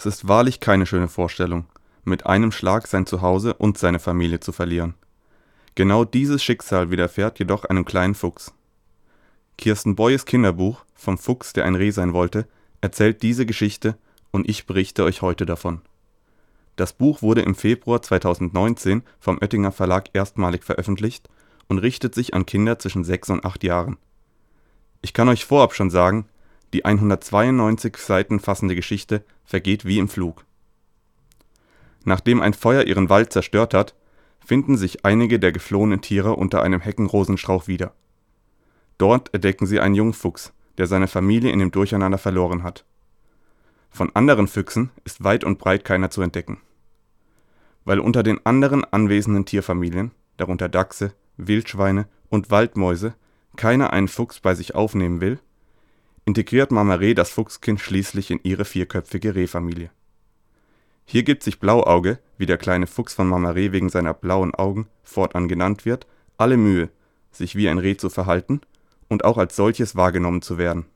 Es ist wahrlich keine schöne Vorstellung, mit einem Schlag sein Zuhause und seine Familie zu verlieren. Genau dieses Schicksal widerfährt jedoch einem kleinen Fuchs. Kirsten Boyes Kinderbuch Vom Fuchs, der ein Reh sein wollte, erzählt diese Geschichte und ich berichte euch heute davon. Das Buch wurde im Februar 2019 vom Oettinger Verlag erstmalig veröffentlicht und richtet sich an Kinder zwischen 6 und 8 Jahren. Ich kann euch vorab schon sagen, die 192 Seiten fassende Geschichte vergeht wie im Flug. Nachdem ein Feuer ihren Wald zerstört hat, finden sich einige der geflohenen Tiere unter einem Heckenrosenstrauch wieder. Dort entdecken sie einen Jungfuchs, der seine Familie in dem Durcheinander verloren hat. Von anderen Füchsen ist weit und breit keiner zu entdecken. Weil unter den anderen anwesenden Tierfamilien, darunter Dachse, Wildschweine und Waldmäuse, keiner einen Fuchs bei sich aufnehmen will, integriert Mama Reh das Fuchskind schließlich in ihre 4-köpfige Rehfamilie. Hier gibt sich Blauauge, wie der kleine Fuchs von Mama Reh wegen seiner blauen Augen fortan genannt wird, alle Mühe, sich wie ein Reh zu verhalten und auch als solches wahrgenommen zu werden.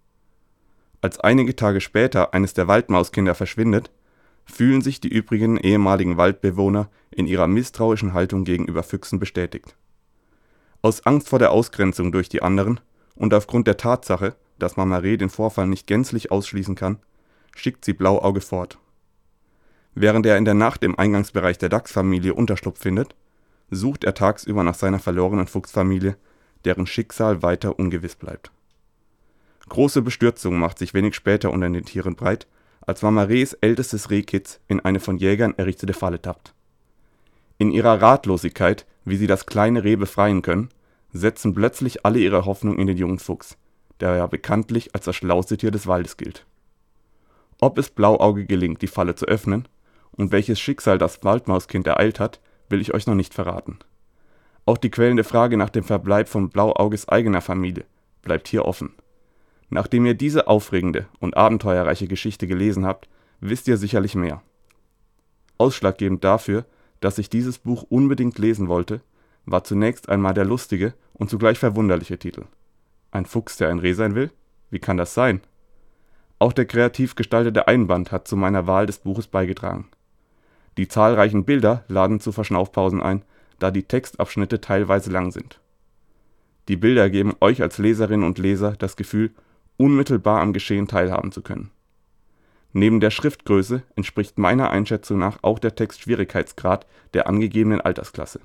Als einige Tage später eines der Waldmauskinder verschwindet, fühlen sich die übrigen ehemaligen Waldbewohner in ihrer misstrauischen Haltung gegenüber Füchsen bestätigt. Aus Angst vor der Ausgrenzung durch die anderen und aufgrund der Tatsache, dass Mama Reh den Vorfall nicht gänzlich ausschließen kann, schickt sie Blauauge fort. Während er in der Nacht im Eingangsbereich der Dachsfamilie Unterschlupf findet, sucht er tagsüber nach seiner verlorenen Fuchsfamilie, deren Schicksal weiter ungewiss bleibt. Große Bestürzung macht sich wenig später unter den Tieren breit, als Mama Rehs ältestes Rehkitz in eine von Jägern errichtete Falle tappt. In ihrer Ratlosigkeit, wie sie das kleine Reh befreien können, setzen plötzlich alle ihre Hoffnung in den jungen Fuchs, der ja bekanntlich als das schlauste Tier des Waldes gilt. Ob es Blauauge gelingt, die Falle zu öffnen und welches Schicksal das Waldmauskind ereilt hat, will ich euch noch nicht verraten. Auch die quälende Frage nach dem Verbleib von Blauauges eigener Familie bleibt hier offen. Nachdem ihr diese aufregende und abenteuerreiche Geschichte gelesen habt, wisst ihr sicherlich mehr. Ausschlaggebend dafür, dass ich dieses Buch unbedingt lesen wollte, war zunächst einmal der lustige und zugleich verwunderliche Titel. Ein Fuchs, der ein Reh sein will? Wie kann das sein? Auch der kreativ gestaltete Einband hat zu meiner Wahl des Buches beigetragen. Die zahlreichen Bilder laden zu Verschnaufpausen ein, da die Textabschnitte teilweise lang sind. Die Bilder geben euch als Leserinnen und Leser das Gefühl, unmittelbar am Geschehen teilhaben zu können. Neben der Schriftgröße entspricht meiner Einschätzung nach auch der Text Schwierigkeitsgrad der angegebenen Altersklasse.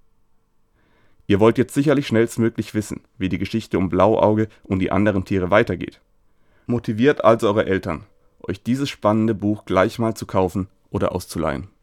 Ihr wollt jetzt sicherlich schnellstmöglich wissen, wie die Geschichte um Blauauge und die anderen Tiere weitergeht. Motiviert also eure Eltern, euch dieses spannende Buch gleich mal zu kaufen oder auszuleihen.